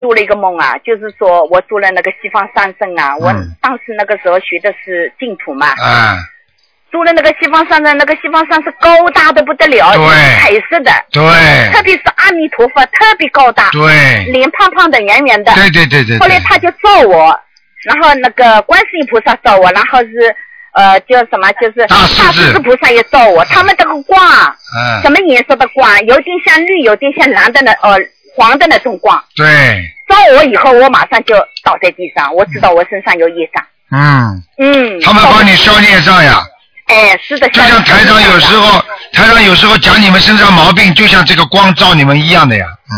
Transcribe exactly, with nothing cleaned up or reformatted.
做了一个梦啊，就是说我做了那个西方三圣啊，我当时那个时候学的是净土嘛。 啊。 做了那个西方三圣，那个西方三是高大的不得了， 对， 彩色的。 对。 特别是阿弥陀佛特别高大。 对。 脸胖胖的，圆圆的。 对对对 对, 对。 后来他就照我，然后那个观世音菩萨照我，然后是呃叫什么，就是大狮子菩萨也照我。他们这个光， 嗯， 什么颜色的光？有点像绿，有点像蓝的那呃黄的那种光。 对。 照我以后，我马上就倒在地上，我知道我身上有业障。 嗯。 嗯。 他们帮你消孽障呀。 哎，是的。 就像台长有时候，台长有时候讲你们身上毛病，就像这个光照你们一样的呀。嗯